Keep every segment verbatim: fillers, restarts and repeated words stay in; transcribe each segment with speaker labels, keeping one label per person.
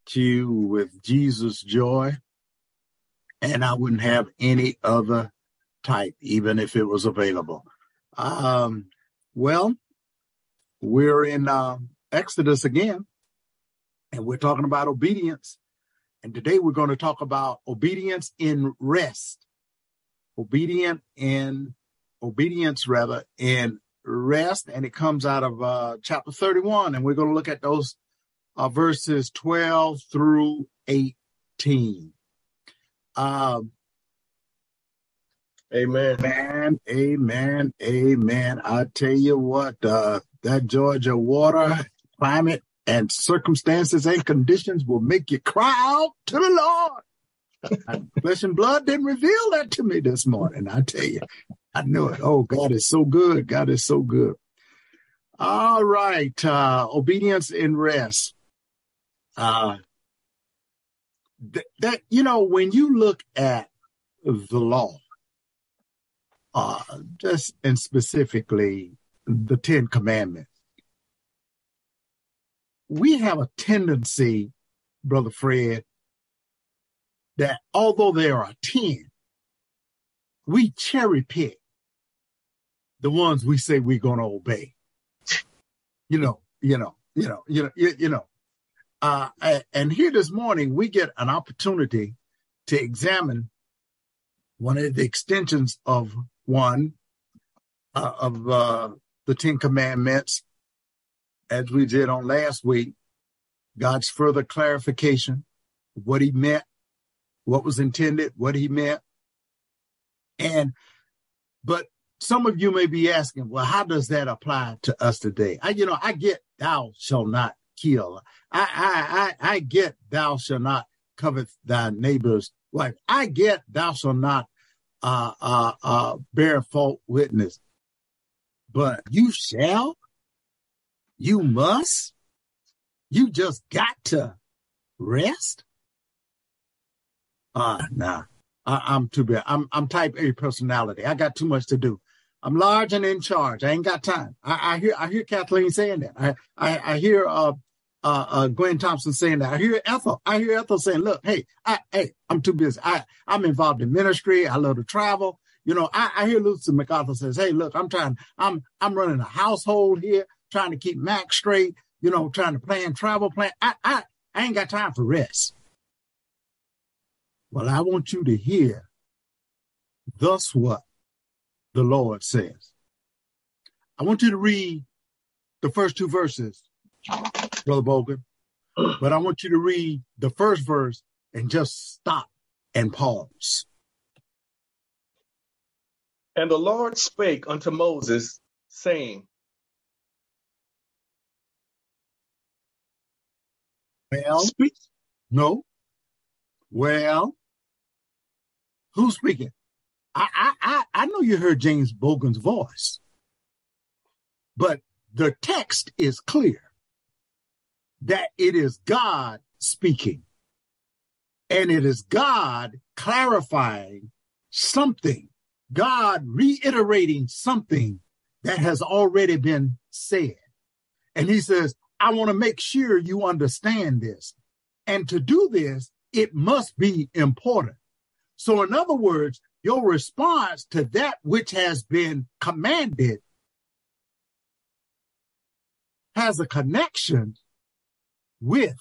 Speaker 1: you with Jesus' joy, and I wouldn't have any other type, even if it was available. Um, well, we're in uh, Exodus again, and we're talking about obedience. And today we're going to talk about obedience in rest. Obedient in obedience, rather, in rest. And it comes out of uh, chapter thirty-one. And we're going to look at those uh, verses twelve through eighteen. Um,
Speaker 2: Amen.
Speaker 1: Man, amen, amen. I tell you what, uh, that Georgia water, climate, and circumstances and conditions will make you cry out to the Lord. Flesh and blood didn't reveal that to me this morning. I tell you, I knew it. Oh, God is so good. God is so good. All right. Uh, obedience in rest. Uh, th- that, you know, when you look at the law, uh, just and specifically the Ten Commandments, we have a tendency, Brother Fred, that although there are ten, we cherry pick the ones we say we're going to obey. You know, you know, you know, you know, you, you know. Uh, and here this morning, we get an opportunity to examine one of the extensions of one uh, of uh, the Ten Commandments, as we did on last week, God's further clarification of what he meant, what was intended, what he meant. And, but some of you may be asking, well, how does that apply to us today? I, you know, I get thou shalt not kill. I, I, I, I get thou shalt not covet thy neighbor's wife. I get thou shalt not uh, uh, uh, bear false witness. But you shall, you must, you just got to rest. Uh, nah, I, I'm too bad. I'm, I'm type A personality. I got too much to do. I'm large and in charge. I ain't got time. I, I hear, I hear Kathleen saying that. I, I, I hear, uh, uh, uh, Gwen Thompson saying that. I hear Ethel. I hear Ethel saying, look, hey, I, hey, I'm too busy. I, I'm involved in ministry. I love to travel. You know, I, I hear Lucy MacArthur says, hey, look, I'm trying, I'm, I'm running a household here, trying to keep Mac straight, you know, trying to plan travel plan. I, I, I ain't got time for rest. Well, I want you to hear thus what the Lord says. I want you to read the first two verses, Brother Bogan, but I want you to read the first verse and just stop and pause.
Speaker 2: And the Lord spake unto Moses, saying,
Speaker 1: Well,
Speaker 2: Speak.
Speaker 1: no. Well, who's speaking? I, I, I, I know you heard James Bogan's voice, but the text is clear that it is God speaking, and it is God clarifying something, God reiterating something that has already been said. And he says, I want to make sure you understand this. And to do this, it must be important. So in other words, your response to that which has been commanded has a connection with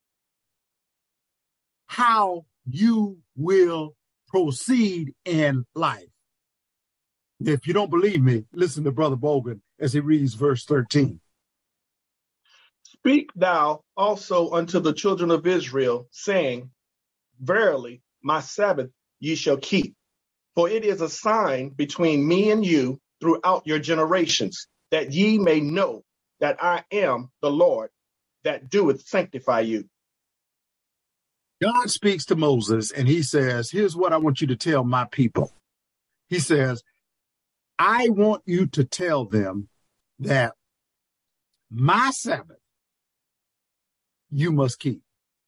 Speaker 1: how you will proceed in life. If you don't believe me, listen to Brother Bogan as he reads verse thirteen.
Speaker 2: Speak thou also unto the children of Israel, saying, Verily, my Sabbath ye shall keep, for it is a sign between me and you throughout your generations, that ye may know that I am the Lord that doeth sanctify you.
Speaker 1: God speaks to Moses and he says, here's what I want you to tell my people. He says, I want you to tell them that my Sabbath you must keep.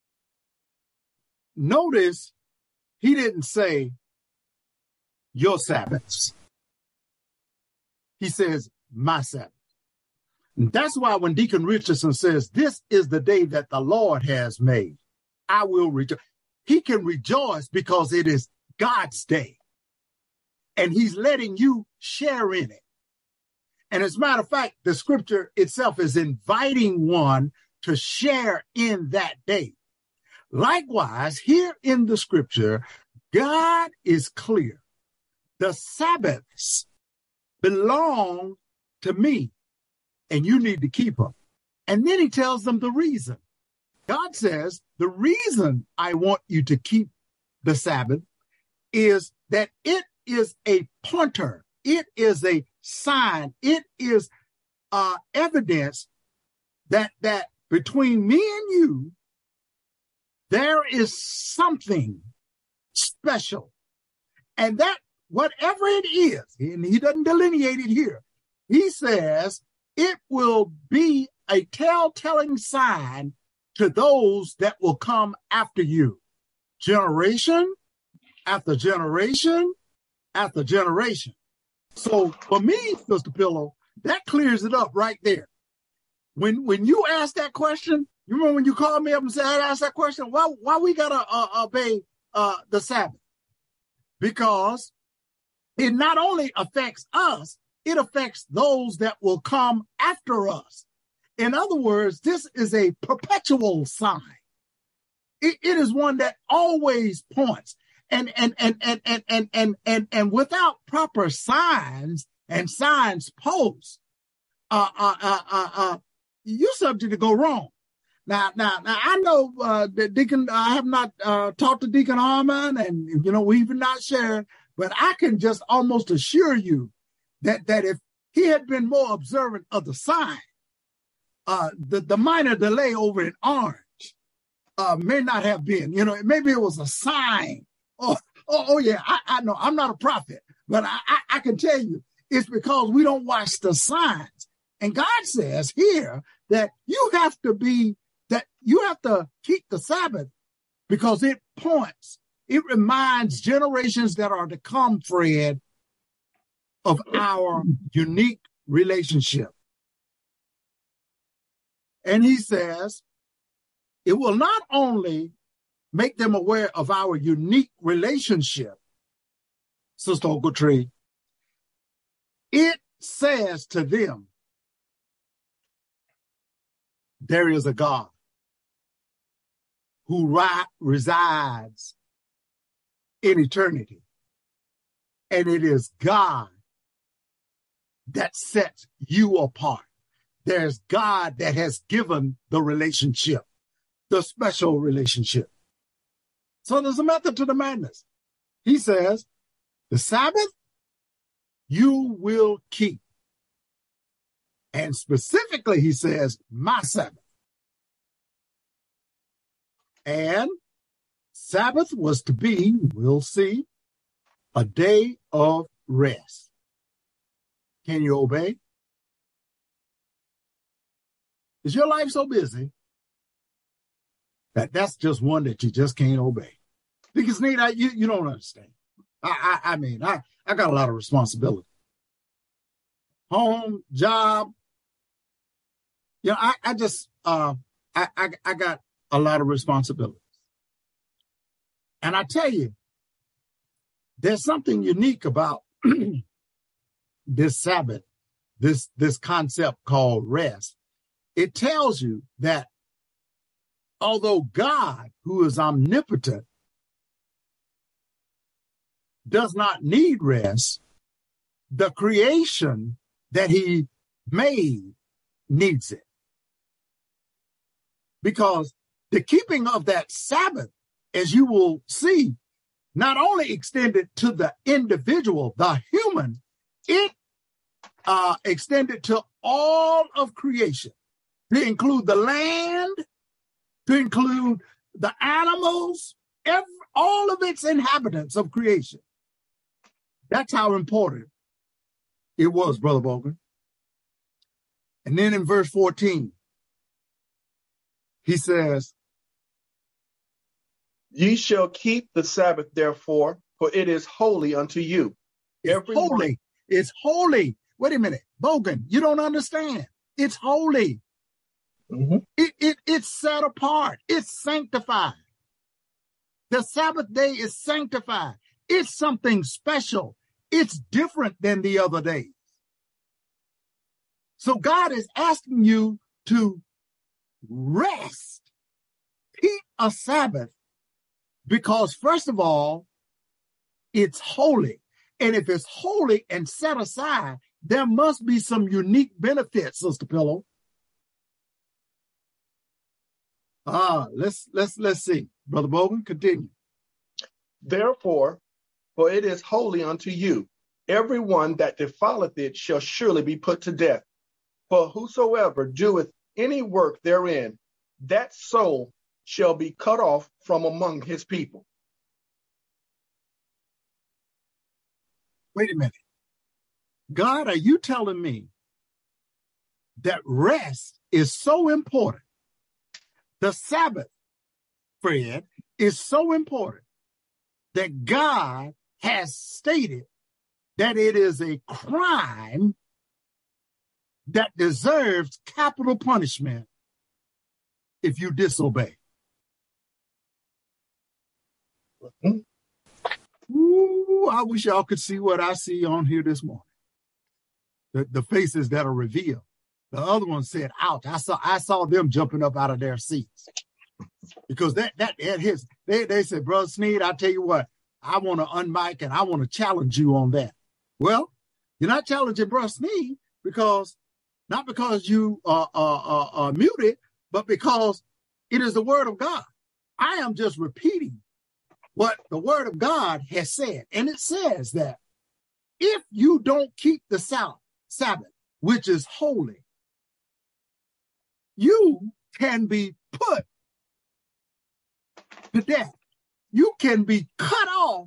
Speaker 1: Notice he didn't say your Sabbaths. He says my Sabbath. And that's why when Deacon Richardson says, this is the day that the Lord has made, I will rejoice. He can rejoice because it is God's day. And he's letting you share in it. And as a matter of fact, the scripture itself is inviting one to share in that day. Likewise, here in the scripture, God is clear. The Sabbaths belong to me, and you need to keep them. And then he tells them the reason. God says, the reason I want you to keep the Sabbath is that it is a pointer. It is a sign. It is uh, evidence that, that between me and you, there is something special. And that, whatever it is, and he doesn't delineate it here, he says it will be a telltale sign to those that will come after you. Generation after generation after generation. So for me, Sister Pillow, that clears it up right there. When when you ask that question, you remember when you called me up and said, I asked that question, why, why we got to uh, obey uh, the Sabbath? Because it not only affects us, it affects those that will come after us. In other words, this is a perpetual sign. It, it is one that always points. And and and and and and and and, and without proper signs and signs posts, uh, uh, uh, uh, uh, you're subject to go wrong. Now, now, now, I know uh, that Deacon, I have not uh, talked to Deacon Harmon, and you know we've not shared, but I can just almost assure you that that if he had been more observant of the sign, uh, the the minor delay over in Orange uh, may not have been. You know, maybe it was a sign. Oh, oh, oh yeah, I, I know. I'm not a prophet, but I, I, I can tell you it's because we don't watch the signs. And God says here that you have to be, that you have to keep the Sabbath because it points, it reminds generations that are to come, Fred, of our unique relationship. And he says, it will not only make them aware of our unique relationship, Sister Ogletree, it says to them, there is a God who ri- resides in eternity. And it is God that sets you apart. There's God that has given the relationship, the special relationship. So there's a method to the madness. He says, the Sabbath you will keep. And specifically, he says, my Sabbath. And Sabbath was to be, we'll see, a day of rest. Can you obey? Is your life so busy that that's just one that you just can't obey? Because, Nate, I, you, you don't understand. I, I, I mean, I, I got a lot of responsibility. Home, job. You know, I, I just, uh, I, I, I got a lot of responsibilities. And I tell you, there's something unique about this Sabbath, this, this concept called rest. It tells you that although God, who is omnipotent, does not need rest, the creation that he made needs it. Because the keeping of that Sabbath, as you will see, not only extended to the individual, the human, it uh, extended to all of creation, to include the land, to include the animals, every, all of its inhabitants of creation. That's how important it was, Brother Bogan. And then in verse fourteen, he says,
Speaker 2: ye shall keep the Sabbath, therefore, for it is holy unto you.
Speaker 1: It's
Speaker 2: Every
Speaker 1: holy.
Speaker 2: morning.
Speaker 1: It's holy. Wait a minute, Bogan, you don't understand. It's holy.
Speaker 2: Mm-hmm.
Speaker 1: It, it, it's set apart. It's sanctified. The Sabbath day is sanctified. It's something special. It's different than the other days. So God is asking you to rest, keep a Sabbath, because first of all, it's holy. And if it's holy and set aside, there must be some unique benefits, Sister Pillow. Ah, let's let's let's see. Brother Bogan, continue.
Speaker 2: Therefore, for it is holy unto you. Everyone that defileth it shall surely be put to death. For whosoever doeth any work therein, that soul shall be cut off from among his people.
Speaker 1: Wait a minute. God, are you telling me that rest is so important? The Sabbath, Fred, is so important that God has stated that it is a crime that deserves capital punishment if you disobey. Mm-hmm. Ooh, I wish y'all could see what I see on here this morning. The, the faces that are revealed. The other one said, ouch. I saw I saw them jumping up out of their seats. Because that that, that his they, they said, Brother Sneed, I tell you what, I want to unmic and I want to challenge you on that. Well, you're not challenging Brother Sneed because not because you are uh, uh, uh, muted, but because it is the word of God. I am just repeating what the word of God has said. And it says that if you don't keep the Sabbath, which is holy, you can be put to death. You can be cut off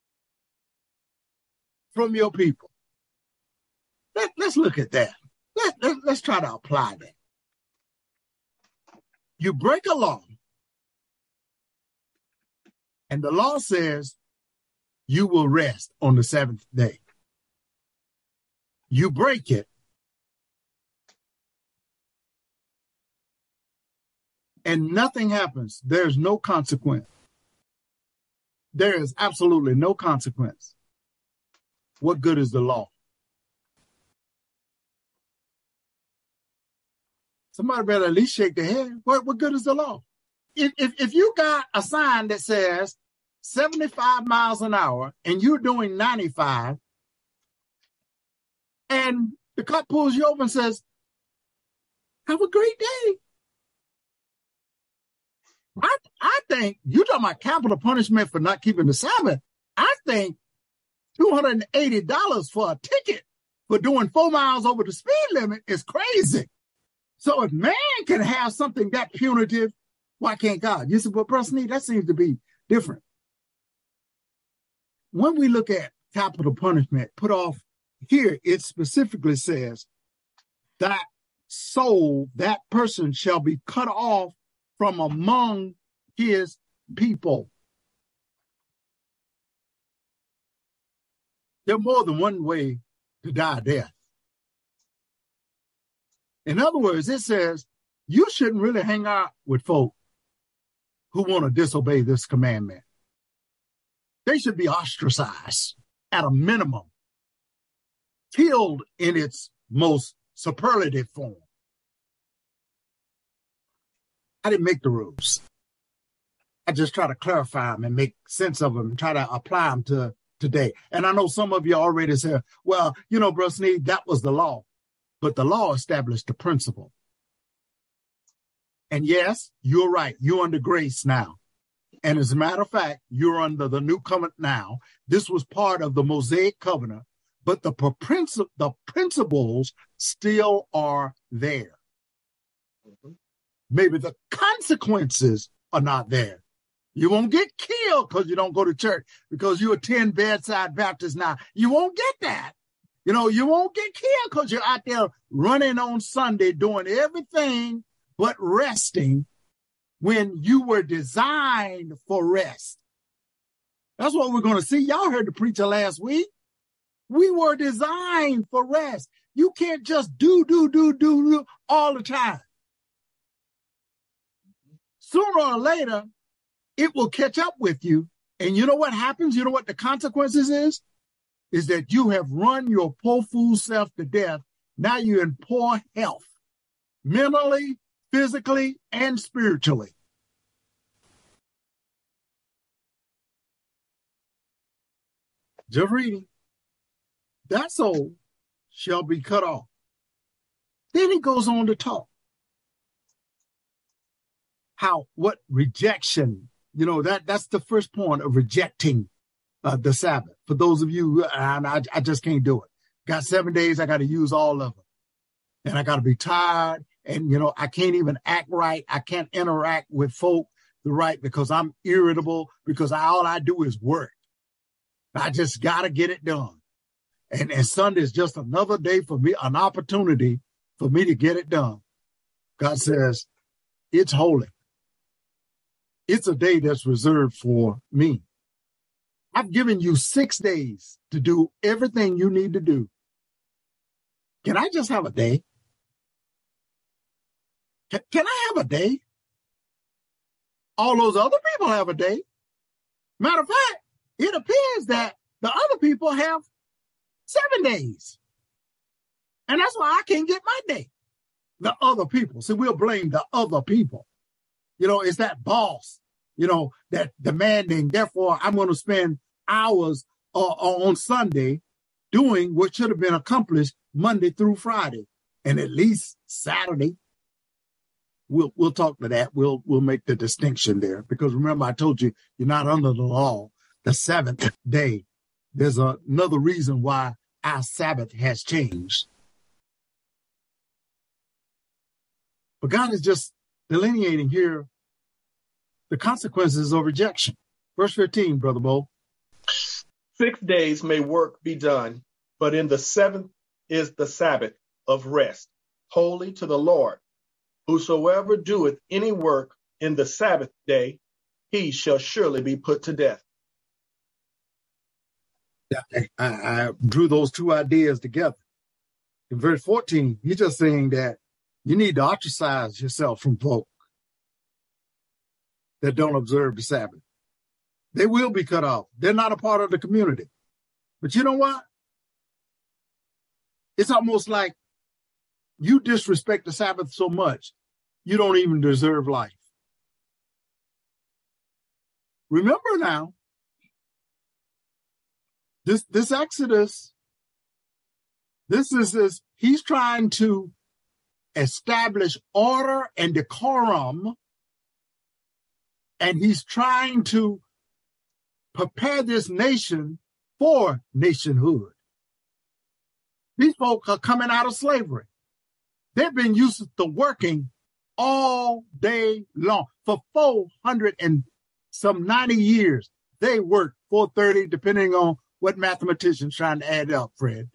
Speaker 1: from your people. Let, let's look at that. Let, let, let's try to apply that. You break a law, and the law says you will rest on the seventh day. You break it, and nothing happens. There's no consequence. There is absolutely no consequence. What good is the law? Somebody better at least shake their head. What, what good is the law? If, if, if you got a sign that says seventy-five miles an hour and you're doing ninety-five, and the cop pulls you over and says, have a great day. I, I think, you're talking about capital punishment for not keeping the Sabbath. I think two hundred eighty dollars for a ticket for doing four miles over the speed limit is crazy. So if man can have something that punitive, why can't God? You said, well, Brother Sneed, that seems to be different. When we look at capital punishment put off here, it specifically says that soul, that person shall be cut off from among his people. There's more than one way to die a death. In other words, it says you shouldn't really hang out with folk who want to disobey this commandment. They should be ostracized at a minimum, killed in its most superlative form. I didn't make the rules. I just try to clarify them and make sense of them and try to apply them to today. And I know some of you already said, well, you know, Brother Sneed, that was the law. But the law established the principle. And yes, you're right. You're under grace now. And as a matter of fact, you're under the new covenant now. This was part of the Mosaic covenant, but the, princi- the principles still are there. Mm-hmm. Maybe the consequences are not there. You won't get killed because you don't go to church, because you attend Bedside Baptist now. You won't get that. You know, you won't get killed because you're out there running on Sunday doing everything but resting when you were designed for rest. That's what we're going to see. Y'all heard the preacher last week. We were designed for rest. You can't just do, do, do, do, do all the time. Sooner or later, it will catch up with you. And you know what happens? You know what the consequences is? Is that you have run your poor fool self to death. Now you're in poor health, mentally, physically, and spiritually. Just reading. That soul shall be cut off. Then he goes on to talk. How, what rejection, you know, that that's the first point of rejecting uh, the Sabbath. For those of you, and I, I just can't do it. Got seven days, I got to use all of them. And I got to be tired. And, you know, I can't even act right. I can't interact with folk the right because I'm irritable because I, all I do is work. I just got to get it done. And, and Sunday is just another day for me, an opportunity for me to get it done. God says, it's holy. It's a day that's reserved for me. I've given you six days to do everything you need to do. Can I just have a day? Can, can I have a day? All those other people have a day. Matter of fact, it appears that the other people have seven days. And that's why I can't get my day. The other people. So we'll blame the other people. You know, it's that boss, you know, that demanding, therefore I'm going to spend hours uh, on Sunday doing what should have been accomplished Monday through Friday and at least Saturday. We'll we'll talk to that. We'll we'll make the distinction there because remember I told you you're not under the law. The seventh day. There's a, another reason why our Sabbath has changed. But God is just delineating here the consequences of rejection. Verse fifteen, Brother Bo.
Speaker 2: Six days may work be done, but in the seventh is the Sabbath of rest, holy to the Lord. Whosoever doeth any work in the Sabbath day, he shall surely be put to death.
Speaker 1: I, I drew those two ideas together. In verse fourteen, he's just saying that you need to ostracize yourself from folk that don't observe the Sabbath. They will be cut off. They're not a part of the community. But you know what? It's almost like you disrespect the Sabbath so much, you don't even deserve life. Remember now, This this Exodus, this is this, he's trying to establish order and decorum, and he's trying to prepare this nation for nationhood. These folk are coming out of slavery. They've been used to working all day long. For four hundred and some ninety years, they worked four thirty, depending on what mathematician's trying to add up, Fred.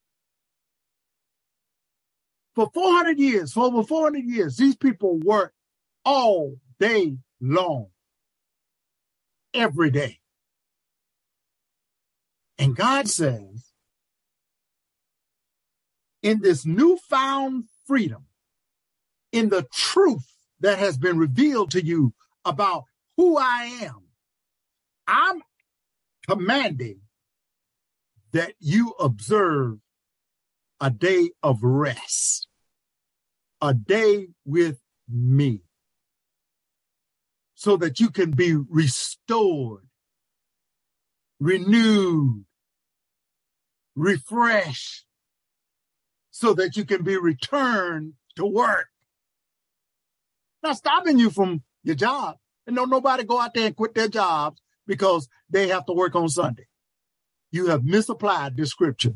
Speaker 1: For four hundred years, for over four hundred years, these people work all day long, every day. And God says, in this newfound freedom, in the truth that has been revealed to you about who I am, I'm commanding that you observe a day of rest, a day with me, so that you can be restored, renewed, refreshed, so that you can be returned to work. Not stopping you from your job. And don't nobody go out there and quit their jobs because they have to work on Sunday. You have misapplied this scripture.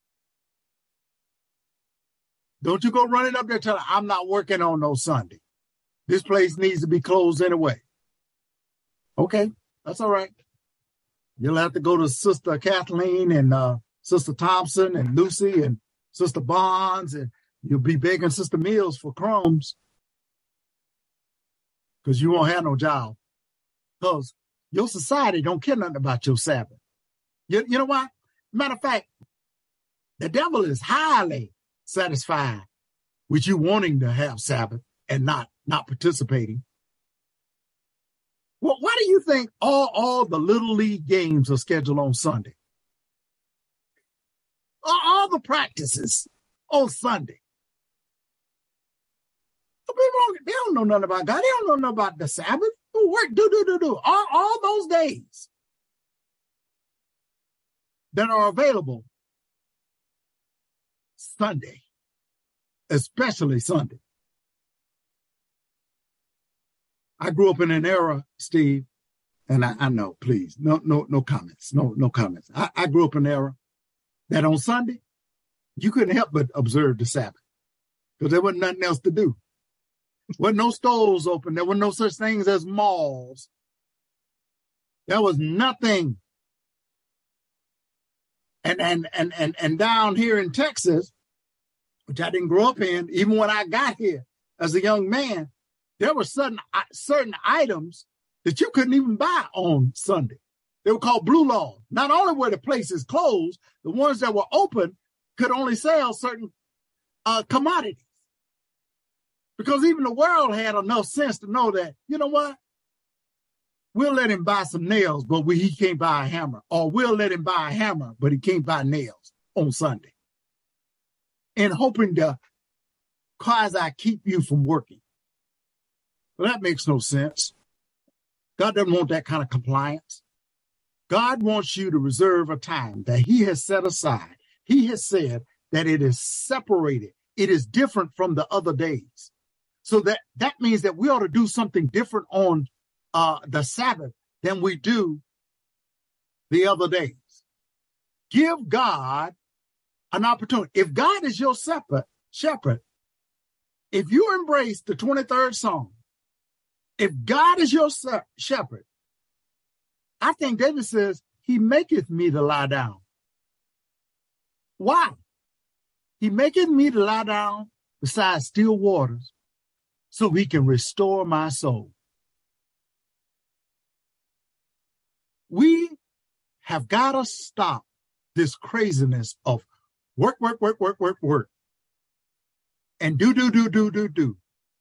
Speaker 1: Don't you go running up there telling, I'm not working on no Sunday. This place needs to be closed anyway. Okay, that's all right. You'll have to go to Sister Kathleen and uh, Sister Thompson and Lucy and Sister Bonds, and you'll be begging Sister Mills for crumbs because you won't have no job. Because your society don't care nothing about your Sabbath. You, you know why? Matter of fact, the devil is highly satisfied with you wanting to have Sabbath and not, not participating. Well, why do you you think all, all the little league games are scheduled on Sunday? All, all the practices on Sunday. People don't, they don't know nothing about God. They don't know nothing about the Sabbath. Work, do, do, do, do. All, all those days that are available Sunday, especially Sunday. I grew up in an era, Steve, and I, I know, please, no, no, no comments, no, no comments. I, I grew up in an era that on Sunday, you couldn't help but observe the Sabbath because there wasn't nothing else to do. There wasn't no stores open. There were no such things as malls. There was nothing. And, and, and, and, and down here in Texas, which I didn't grow up in, even when I got here as a young man, there were certain, certain items that you couldn't even buy on Sunday. They were called blue laws. Not only were the places closed, the ones that were open could only sell certain uh, commodities. Because even the world had enough sense to know that, you know what? We'll let him buy some nails, but we, he can't buy a hammer. Or we'll let him buy a hammer, but he can't buy nails on Sunday. And hoping to quasi keep you from working. Well, that makes no sense. God doesn't want that kind of compliance. God wants you to reserve a time that he has set aside. He has said that it is separated. It is different from the other days. So that, that means that we ought to do something different on uh, the Sabbath than we do the other days. Give God an opportunity. If God is your shepherd, shepherd, if you embrace the twenty-third Psalm, if God is your shepherd, I think David says, he maketh me to lie down. Why? He maketh me to lie down beside still waters so he can restore my soul. We have got to stop this craziness of work, work, work, work, work, work, and do, do, do, do, do, do.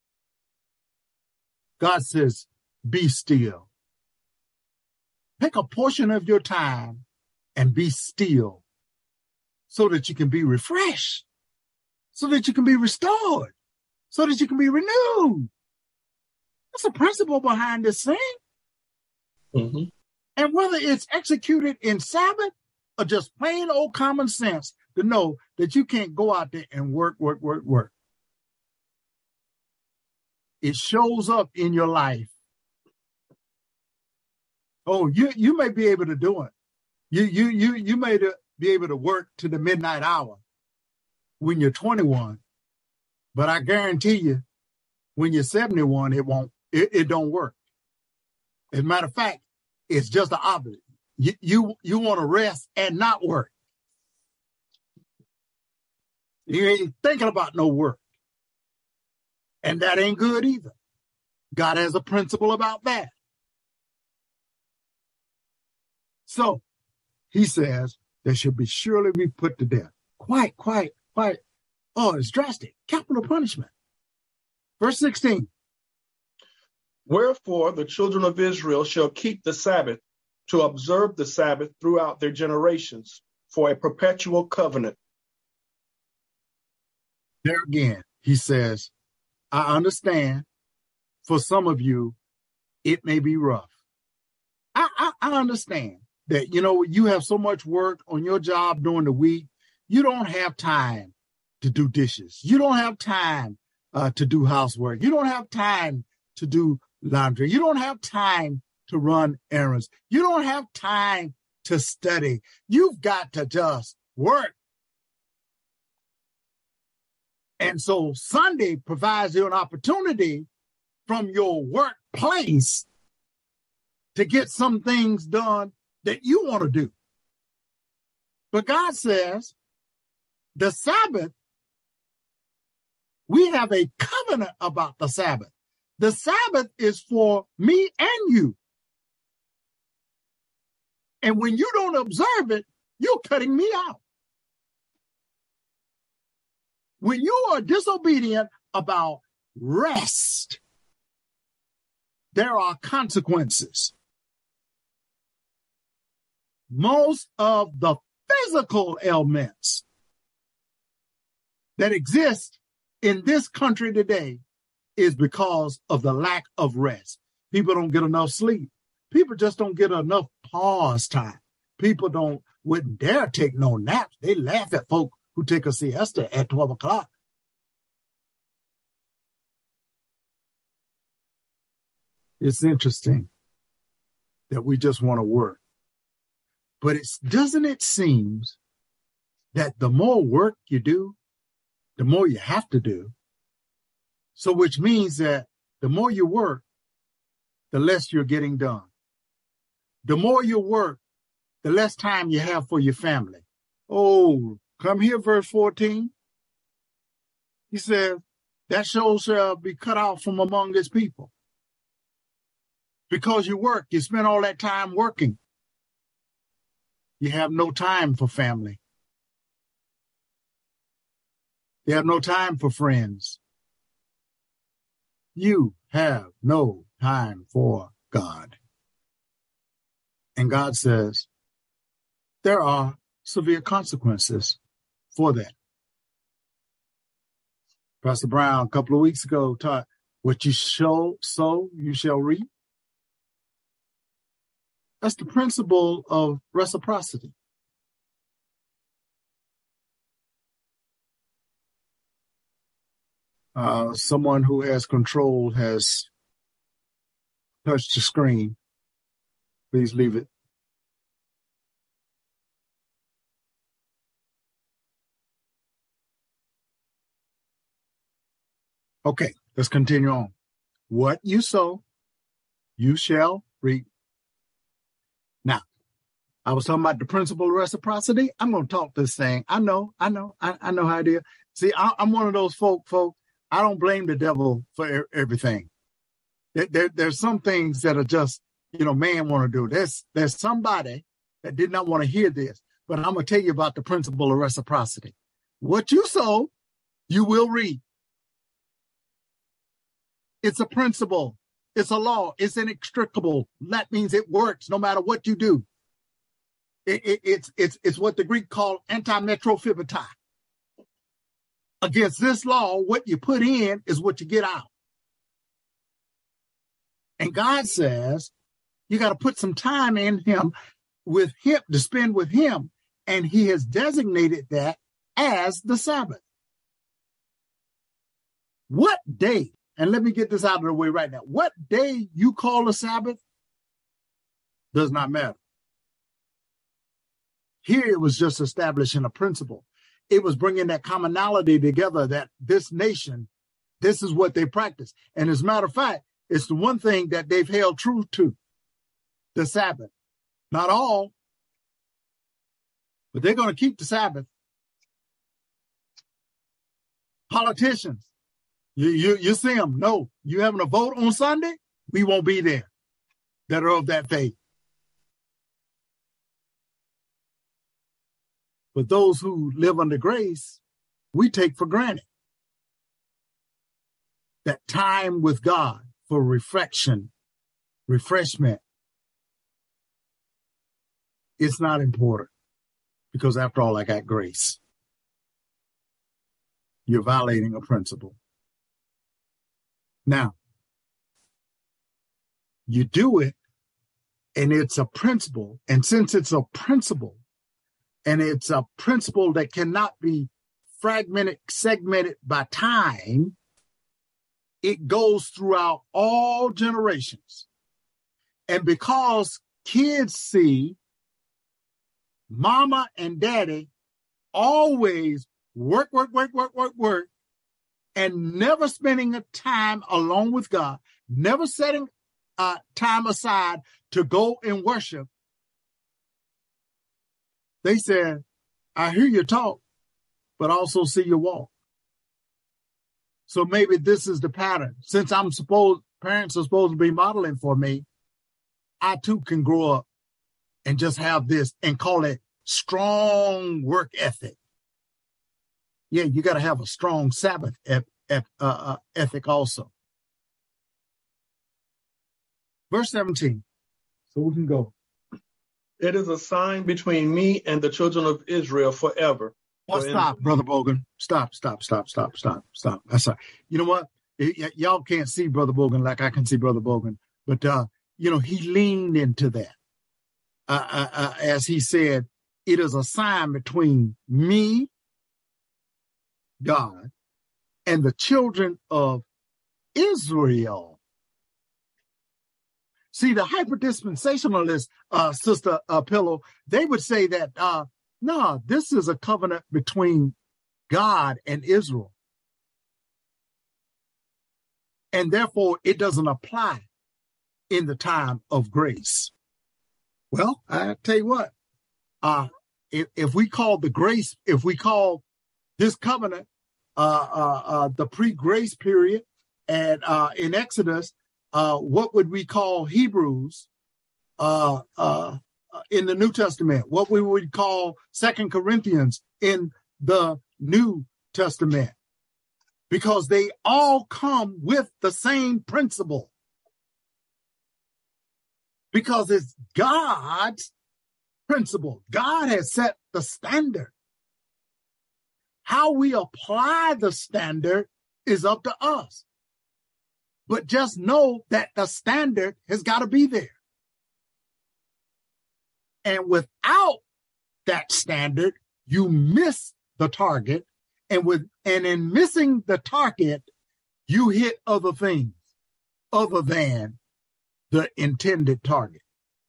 Speaker 1: God says, be still. Pick a portion of your time and be still so that you can be refreshed, so that you can be restored, so that you can be renewed. That's the principle behind this thing.
Speaker 2: Mm-hmm.
Speaker 1: And whether it's executed in Sabbath or just plain old common sense to know that you can't go out there and work, work, work, work. It shows up in your life. Oh, you, you may be able to do it. You, you, you, you may be able to work to the midnight hour when you're twenty-one, but I guarantee you when you're seventy-one, it won't, it, it don't work. As a matter of fact, it's just the opposite. You, you, you want to rest and not work. You ain't thinking about no work. And that ain't good either. God has a principle about that. So he says there should be surely be put to death. Quite, quite, quite. Oh, it's drastic. Capital punishment. Verse sixteen.
Speaker 2: Wherefore the children of Israel shall keep the Sabbath to observe the Sabbath throughout their generations for a perpetual covenant.
Speaker 1: There again, he says, I understand for some of you, it may be rough. I, I, I understand that, you know, you have so much work on your job during the week. You don't have time to do dishes. You don't have time uh, to do housework. You don't have time to do laundry. You don't have time to run errands. You don't have time to study. You've got to just work. And so Sunday provides you an opportunity from your workplace to get some things done that you want to do. But God says the Sabbath, we have a covenant about the Sabbath. The Sabbath is for me and you. And when you don't observe it, you're cutting me out. When you are disobedient about rest, there are consequences. most of the physical ailments that exist in this country today is because of the lack of rest. People don't get enough sleep. People just don't get enough pause time. People don't wouldn't dare take no naps. They laugh at folk who take a siesta at twelve o'clock. It's interesting that we just want to work. But it's, doesn't it seem that the more work you do, the more you have to do. So which means that the more you work, the less you're getting done. The more you work, the less time you have for your family. Oh, come here, verse fourteen. He says, that soul shall be cut off from among his people. Because you work, you spend all that time working. You have no time for family. You have no time for friends. You have no time for God. And God says, there are severe consequences for that. Pastor Brown, a couple of weeks ago, taught, what you sow, sow, you shall reap. That's the principle of reciprocity. Uh, someone who has control has touched the screen. Please leave it. Okay, let's continue on. What you sow, you shall reap. Now, I was talking about the principle of reciprocity. I'm going to talk this thing. I know, I know, I, I know how it is. See, I, I'm one of those folk, folk. I don't blame the devil for er- everything. There, there, there's some things that are just, you know, man want to do. There's, there's somebody that did not want to hear this, but I'm going to tell you about the principle of reciprocity. What you sow, you will reap. It's a principle. It's a law. It's inextricable. That means it works no matter what you do. It, it, it's, it's, it's what the Greek call antimetrophibeta. Against this law, what you put in is what you get out. And God says, you got to put some time in him, with him, to spend with him. And he has designated that as the Sabbath. What day, and let me get this out of the way right now, what day you call a Sabbath does not matter. Here it was just establishing a principle. It was bringing that commonality together, that this nation, this is what they practice. And as a matter of fact, it's the one thing that they've held true to, the Sabbath. Not all, but they're going to keep the Sabbath. Politicians, you, you, you see them. No, you having a vote on Sunday? We won't be there that are of that faith. But those who live under grace, we take for granted that time with God for reflection, refreshment, it's not important, because after all, I got grace. You're violating a principle. Now, you do it, and it's a principle. And since it's a principle, and it's a principle that cannot be fragmented, segmented by time, it goes throughout all generations. And because kids see mama and daddy always work, work, work, work, work, work, and never spending a time alone with God, never setting uh, time aside to go and worship, they said, I hear you talk, but also see you walk. So maybe this is the pattern. Since I'm supposed, parents are supposed to be modeling for me, I too can grow up and just have this and call it strong work ethic. Yeah, you got to have a strong Sabbath ep- ep- uh, uh, ethic also. Verse seventeen, so we can go.
Speaker 2: It is a sign between me and the children of Israel forever.
Speaker 1: Well, stop, Brother Bogan. Stop, stop, stop, stop, stop, stop. That's all right. You know what? Y- y- y'all can't see Brother Bogan like I can see Brother Bogan. But, uh, you know, he leaned into that. Uh, uh, uh, as he said, it is a sign between me, God, and the children of Israel. See, the hyperdispensationalists, uh, Sister uh, Pillow, they would say that, uh, no, this is a covenant between God and Israel. And therefore, it doesn't apply in the time of grace. Well, I tell you what, uh, if, if we call the grace, if we call this covenant uh, uh, uh, the pre-grace period, and uh, in Exodus, uh, what would we call Hebrews uh, uh, in the New Testament? What we would call Second Corinthians in the New Testament? Because they all come with the same principle. Because it's God's principle. God has set the standard. How we apply the standard is up to us. But just know that the standard has got to be there. And without that standard, you miss the target. And with and in missing the target, you hit other things other than the intended target.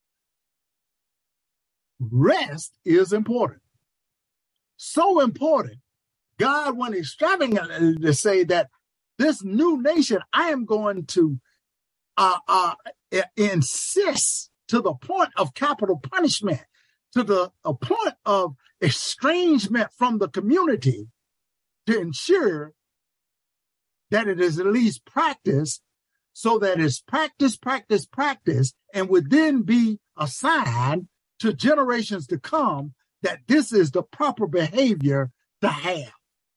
Speaker 1: Rest is important. So important. God went extravagantly to say that this new nation, I am going to uh, uh, insist to the point of capital punishment, to the a point of estrangement from the community, to ensure that it is at least practiced, so that it's practice, practice, practice, and would then be a sign to generations to come that this is the proper behavior to have.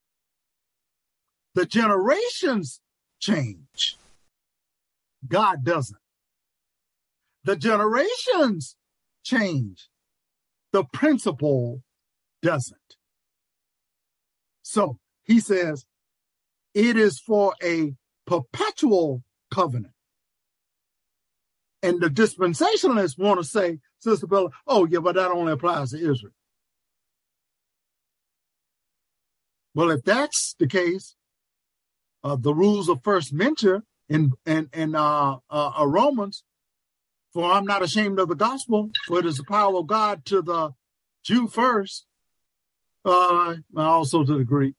Speaker 1: The generations change. God doesn't. The generations change. The principle doesn't. So he says, it is for a perpetual covenant. And the dispensationalists want to say, Sister Bella, oh, yeah, but that only applies to Israel. Well, if that's the case, uh, the rules of first mention in, in, in uh, uh, uh, Romans, for I'm not ashamed of the gospel, for it is the power of God to the Jew first, uh, also to the Greek.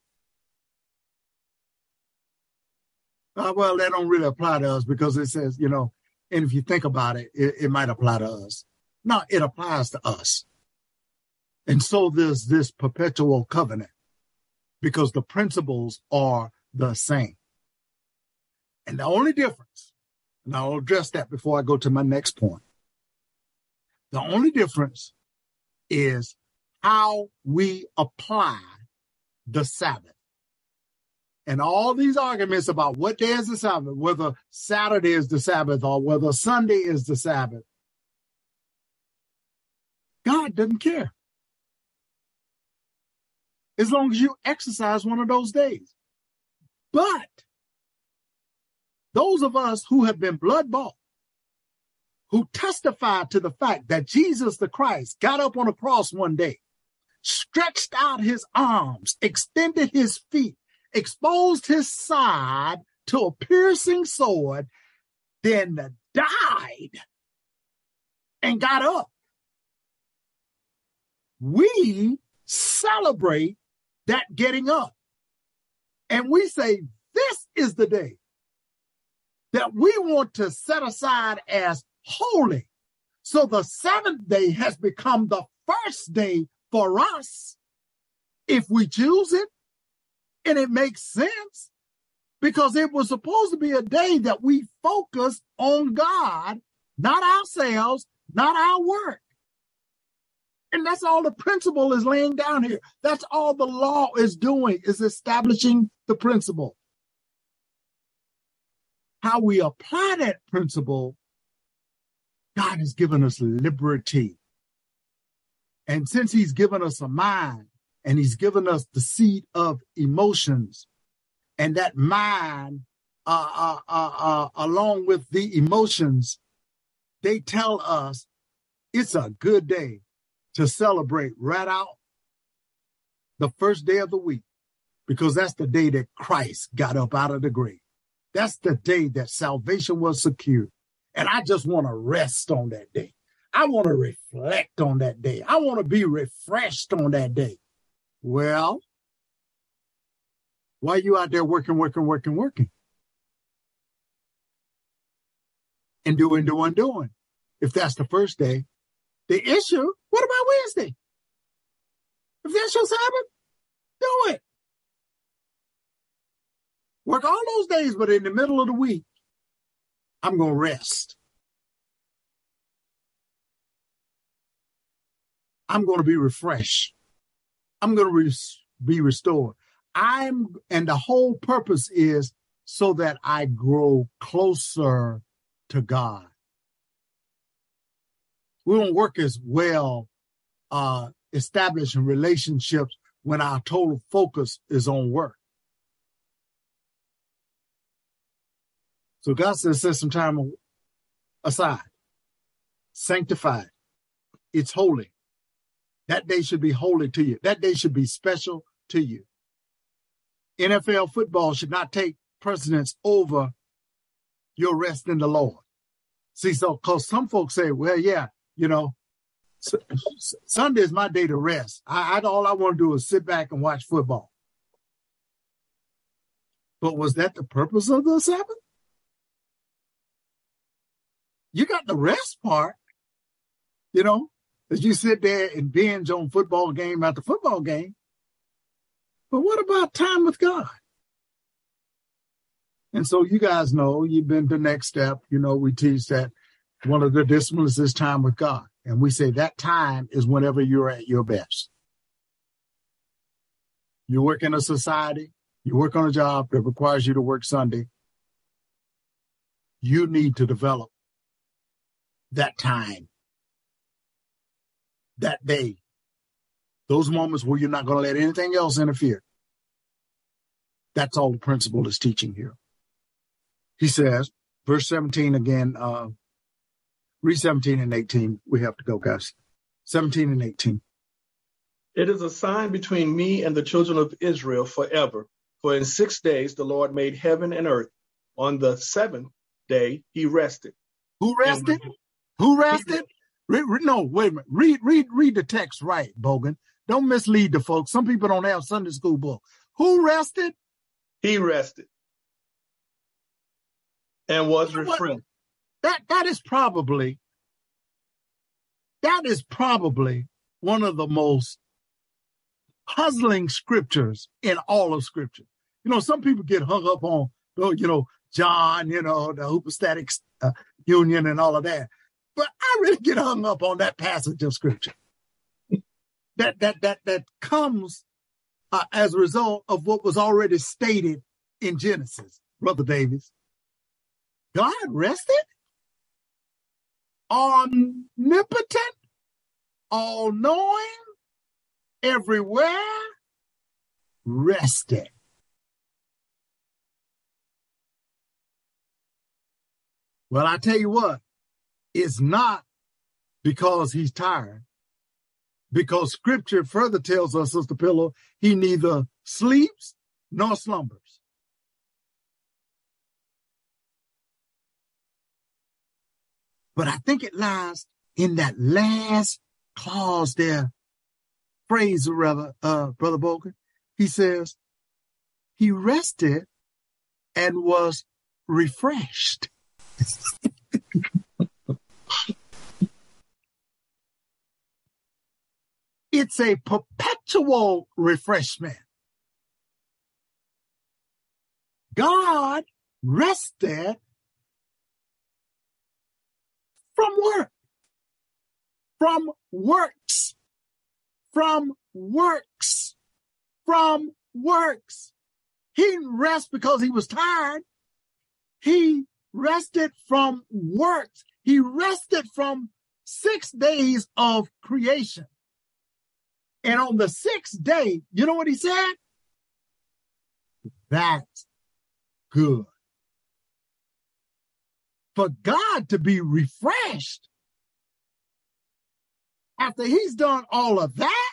Speaker 1: Uh, well, that don't really apply to us because it says, you know, and if you think about it, it, it might apply to us. No, it applies to us. And so there's this perpetual covenant because the principles are the same. And the only difference, and I'll address that before I go to my next point. The only difference is how we apply the Sabbath. And all these arguments about what day is the Sabbath, whether Saturday is the Sabbath or whether Sunday is the Sabbath, God doesn't care. As long as you exercise one of those days. But those of us who have been blood bought, who testify to the fact that Jesus the Christ got up on a cross one day, stretched out his arms, extended his feet, exposed his side to a piercing sword, then died and got up. We celebrate that getting up. And we say, this is the day that we want to set aside as holy. So the seventh day has become the first day for us, if we choose it. And it makes sense because it was supposed to be a day that we focus on God, not ourselves, not our work. And that's all the principle is laying down here. That's all the law is doing, is establishing the principle. How we apply that principle, God has given us liberty. And since he's given us a mind and he's given us the seat of emotions, and that mind, uh, uh, uh, uh, along with the emotions, they tell us it's a good day to celebrate right out the first day of the week, because that's the day that Christ got up out of the grave. That's the day that salvation was secured. And I just want to rest on that day. I want to reflect on that day. I want to be refreshed on that day. Well, why are you out there working, working, working, working? And doing, doing, doing. If that's the first day, the issue, what about Wednesday? If that's your Sabbath, do it. Work all those days, but in the middle of the week, I'm going to rest. I'm going to be refreshed. I'm going to re- be restored. I'm, and the whole purpose is so that I grow closer to God. We don't work as well uh, establishing relationships when our total focus is on work. So God says, set some time aside, sanctified. It's holy. That day should be holy to you. That day should be special to you. N F L football should not take precedence over your rest in the Lord. See, so because some folks say, well, yeah, you know, Sunday is my day to rest. I, I all I want to do is sit back and watch football. But was that the purpose of the Sabbath? You got the rest part, you know, as you sit there and binge on football game after football game. But what about time with God? And so you guys know, you've been to Next Step. You know, we teach that one of the disciplines is time with God. And we say that time is whenever you're at your best. You work in a society, you work on a job that requires you to work Sunday. You need to develop that time, that day, those moments where you're not going to let anything else interfere. That's all the principle is teaching here. He says, verse seventeen again, uh, read seventeen and eighteen. We have to go, guys. seventeen and eighteen.
Speaker 2: It is a sign between me and the children of Israel forever. For in six days the Lord made heaven and earth. On the seventh day he rested.
Speaker 1: Who rested? And Who rested? Re- re- no, wait a minute. Read, read, read the text right, Bogan. Don't mislead the folks. Some people don't have Sunday school book. Who rested?
Speaker 2: He rested and was refreshed.
Speaker 1: That that is probably that is probably one of the most puzzling scriptures in all of Scripture. You know, some people get hung up on, you know, John, you know, the hypostatic uh, union and all of that. But I really get hung up on that passage of Scripture that that that that comes uh, as a result of what was already stated in Genesis, Brother Davis. God rested, omnipotent, all-knowing, everywhere, rested. Well, I tell you what, it's not because he's tired, because Scripture further tells us, Sister Pillow, he neither sleeps nor slumbers. But I think it lies in that last clause there, phrase, or rather, uh, Brother Bogan. He says, he rested and was refreshed. It's a perpetual refreshment. God rested from work, from works, from works, from works. He didn't rest because he was tired. He rested from works. He rested from six days of creation. And on the sixth day, you know what he said? That's good. For God to be refreshed after he's done all of that,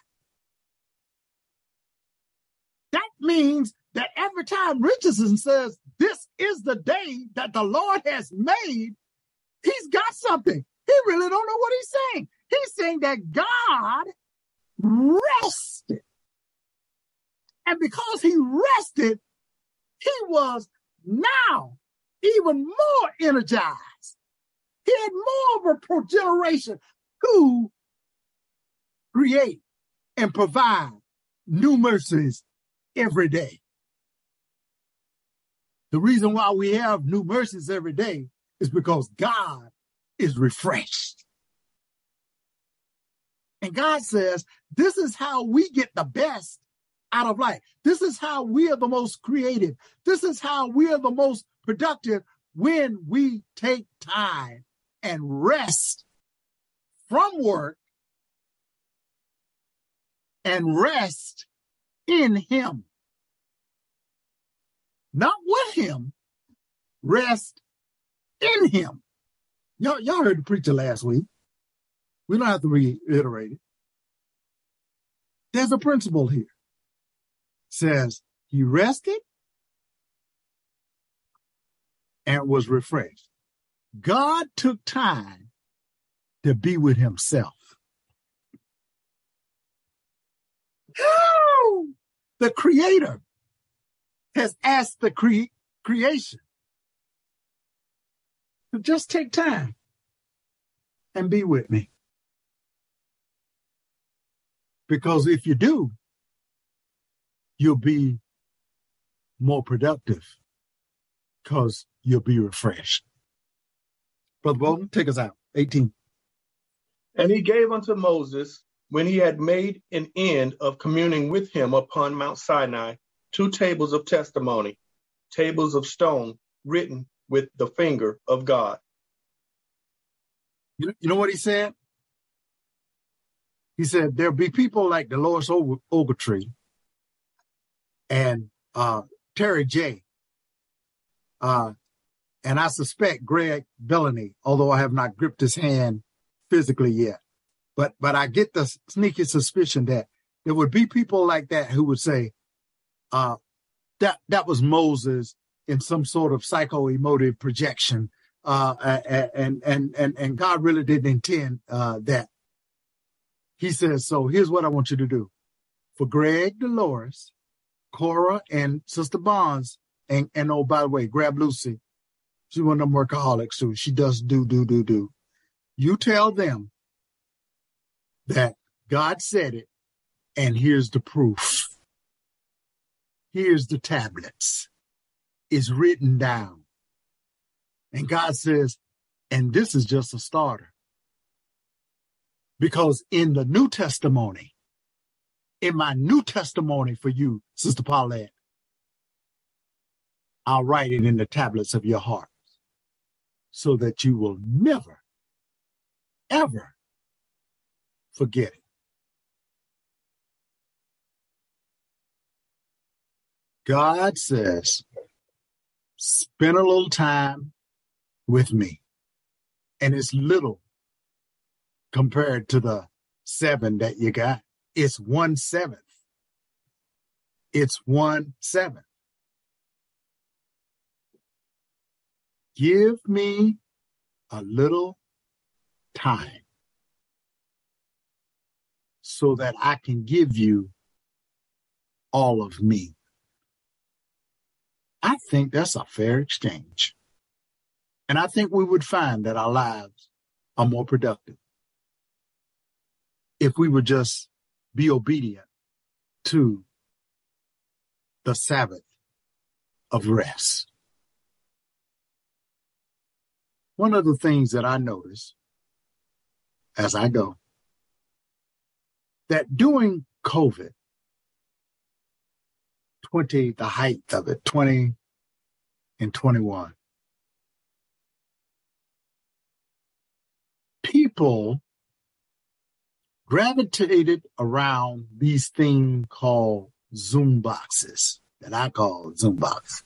Speaker 1: that means that every time Richardson says, this is the day that the Lord has made, he's got something. He really don't know what he's saying. He's saying that God rested. And because he rested, he was now even more energized. He had more of a progeneration to create and provide new mercies every day. The reason why we have new mercies every day is because God is refreshed. And God says, this is how we get the best out of life. This is how we are the most creative. This is how we are the most productive when we take time and rest from work and rest in him. Not with him, rest in him. Y'all, y'all heard the preacher last week. We don't have to reiterate it. There's a principle here. It says he rested and was refreshed. God took time to be with himself. The creator has asked the cre- creation to just take time and be with me. Because if you do, you'll be more productive because you'll be refreshed. Brother Bolton, take us out. eighteen.
Speaker 2: And he gave unto Moses, when he had made an end of communing with him upon Mount Sinai, two tables of testimony, tables of stone written with the finger of God.
Speaker 1: You, you know what he said? He said, there'll be people like Dolores Ogletree and uh, Terry J. Uh, and I suspect Greg Bellany, although I have not gripped his hand physically yet. But but I get the sneaky suspicion that there would be people like that who would say, uh, that that was Moses in some sort of psycho-emotive projection. Uh, and, and, and, and God really didn't intend uh, that. He says, so here's what I want you to do. For Greg, Dolores, Cora, and Sister Bonds, and, and oh, by the way, grab Lucy. She's one of them workaholics too. She does do, do, do, do. You tell them that God said it, and here's the proof. Here's the tablets. It's written down. And God says, and this is just a starter. Because in the New Testimony, in my new testimony for you, Sister Paulette, I'll write it in the tablets of your heart so that you will never, ever forget it. God says, spend a little time with me. And it's little compared to the seven that you got. It's one seventh. It's one seventh. Give me a little time so that I can give you all of me. I think that's a fair exchange. And I think we would find that our lives are more productive if we would just be obedient to the Sabbath of rest. One of the things that I notice as I go, that during COVID, twenty, the height of it, twenty and twenty-one, people gravitated around these things called Zoom boxes that I call Zoom box.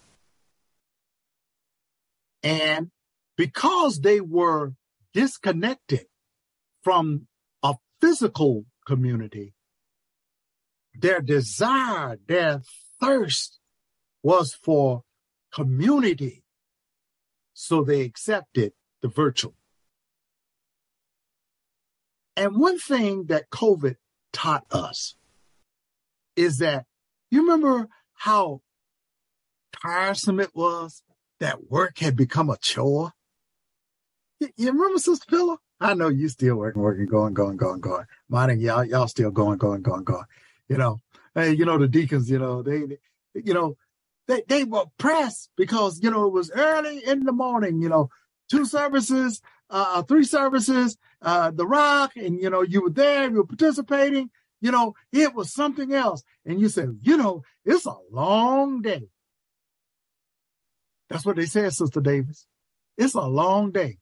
Speaker 1: And because they were disconnected from a physical community, their desire, their thirst was for community. So they accepted the virtual. And one thing that COVID taught us is that, you remember how tiresome it was that work had become a chore? You, you remember, Sister Phila? I know you still working, working, going, going, going, going. Mine, y'all, y'all still going, going, going, going. You know, hey, you know, the deacons, you know, they, they you know, they, they were pressed because, you know, it was early in the morning, you know, two services, uh, three services, uh, the rock, and, you know, you were there, you were participating, you know, it was something else. And you said, you know, it's a long day. That's what they said, Sister Davis. It's a long day.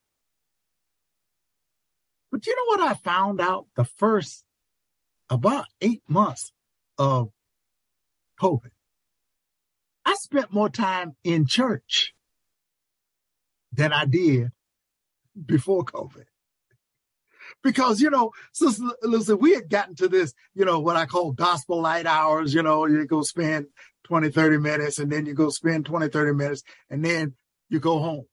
Speaker 1: But you know what I found out the first about eight months of COVID? I spent more time in church than I did before COVID. Because, you know, Sister Lucy, we had gotten to this, you know, what I call gospel light hours. You know, you go spend twenty, thirty minutes, and then you go spend twenty, thirty minutes, and then you go home.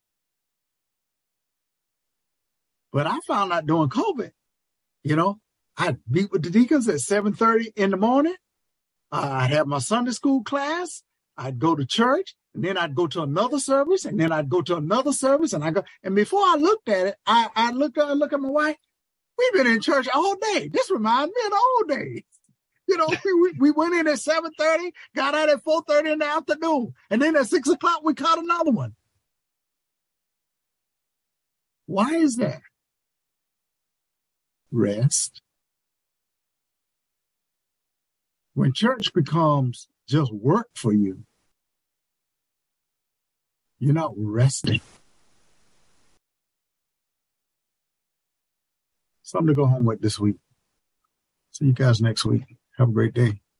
Speaker 1: But I found out during COVID, you know, I'd meet with the deacons at seven thirty in the morning. Uh, I'd have my Sunday school class. I'd go to church, and then I'd go to another service, and then I'd go to another service, and I go. And before I looked at it, I I looked I look at my wife. We've been in church all day. This reminds me of the old days. You know, we, we went in at seven thirty, got out at four thirty in the afternoon, and then at six o'clock we caught another one. Why is that? Rest. When church becomes just work for you, you're not resting. Something to go home with this week. See you guys next week. Have a great day.